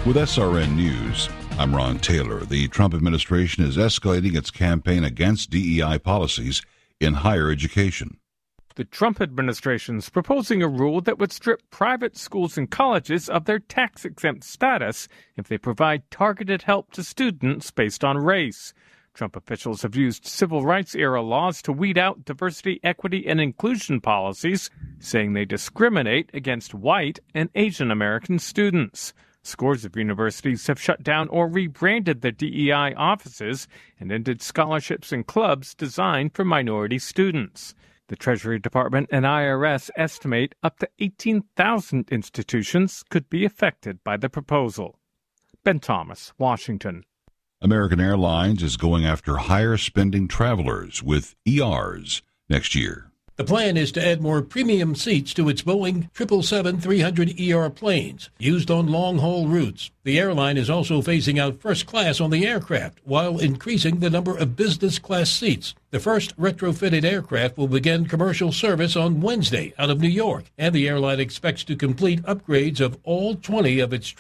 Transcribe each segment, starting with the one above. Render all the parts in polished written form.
With SRN News, I'm Ron Taylor. The Trump administration is escalating its campaign against DEI policies in higher education. The Trump administration is proposing a rule that would strip private schools and colleges of their tax-exempt status if they provide targeted help to students based on race. Trump officials have used civil rights-era laws to weed out diversity, equity, and inclusion policies, saying they discriminate against white and Asian American students. Scores of universities have shut down or rebranded their DEI offices and ended scholarships and clubs designed for minority students. The Treasury Department and IRS estimate up to 18,000 institutions could be affected by the proposal. Ben Thomas, Washington. American Airlines is going after higher spending travelers with ERs next year. The plan is to add more premium seats to its Boeing 777-300ER planes used on long-haul routes. The airline is also phasing out first class on the aircraft while increasing the number of business class seats. The first retrofitted aircraft will begin commercial service on Wednesday out of New York, and the airline expects to complete upgrades of all 20 of its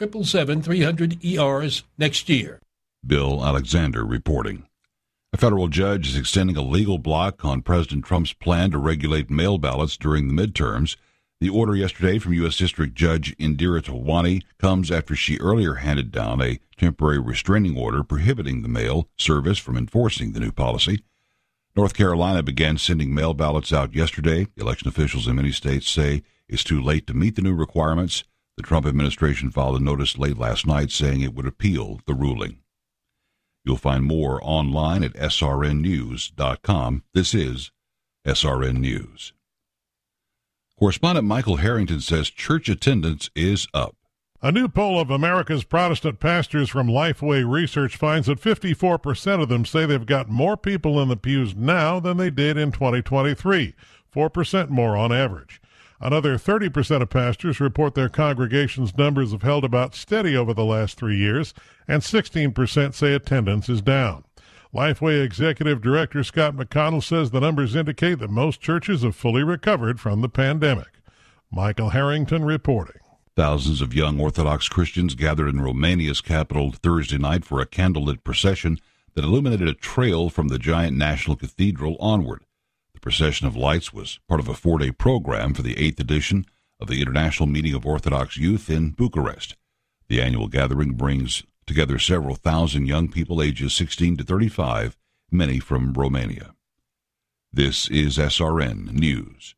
777-300ERs next year. Bill Alexander reporting. A federal judge is extending a legal block on President Trump's plan to regulate mail ballots during the midterms. The order yesterday from U.S. District Judge Indira Tawani comes after she earlier handed down a temporary restraining order prohibiting the mail service from enforcing the new policy. North Carolina began sending mail ballots out yesterday. Election officials in many states say it's too late to meet the new requirements. The Trump administration filed a notice late last night saying it would appeal the ruling. You'll find more online at srnnews.com. This is SRN News. Correspondent Michael Harrington says church attendance is up. A new poll of America's Protestant pastors from Lifeway Research finds that 54% of them say they've got more people in the pews now than they did in 2023, 4% more on average. Another 30% of pastors report their congregation's numbers have held about steady over the last 3 years, and 16% say attendance is down. Lifeway Executive Director Scott McConnell says the numbers indicate that most churches have fully recovered from the pandemic. Michael Harrington reporting. Thousands of young Orthodox Christians gathered in Romania's capital Thursday night for a candlelit procession that illuminated a trail from the giant national cathedral onward. The procession of lights was part of a 4-day program for the 8th edition of the International Meeting of Orthodox Youth in Bucharest. The annual gathering brings together several thousand young people ages 16 to 35, many from Romania. This is SRN News.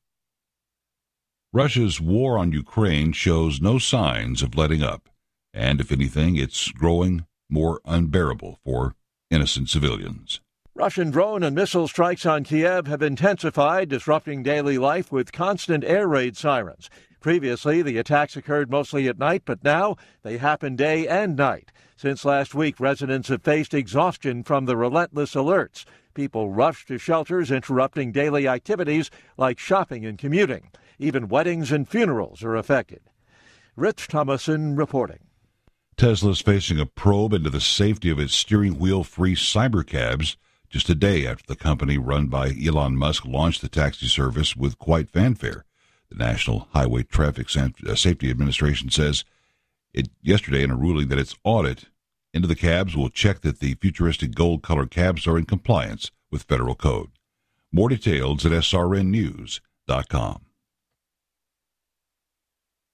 Russia's war on Ukraine shows no signs of letting up, and if anything, it's growing more unbearable for innocent civilians. Russian drone and missile strikes on Kiev have intensified, disrupting daily life with constant air raid sirens. Previously, the attacks occurred mostly at night, but now they happen day and night. Since last week, residents have faced exhaustion from the relentless alerts. People rush to shelters, interrupting daily activities like shopping and commuting. Even weddings and funerals are affected. Rich Thomason reporting. Tesla's facing a probe into the safety of its steering wheel-free cybercabs just a day after the company run by Elon Musk launched the taxi service with quite fanfare. The National Highway Traffic Safety Administration says yesterday in a ruling that its audit into the cabs will check that the futuristic gold-colored cabs are in compliance with federal code. More details at srnnews.com.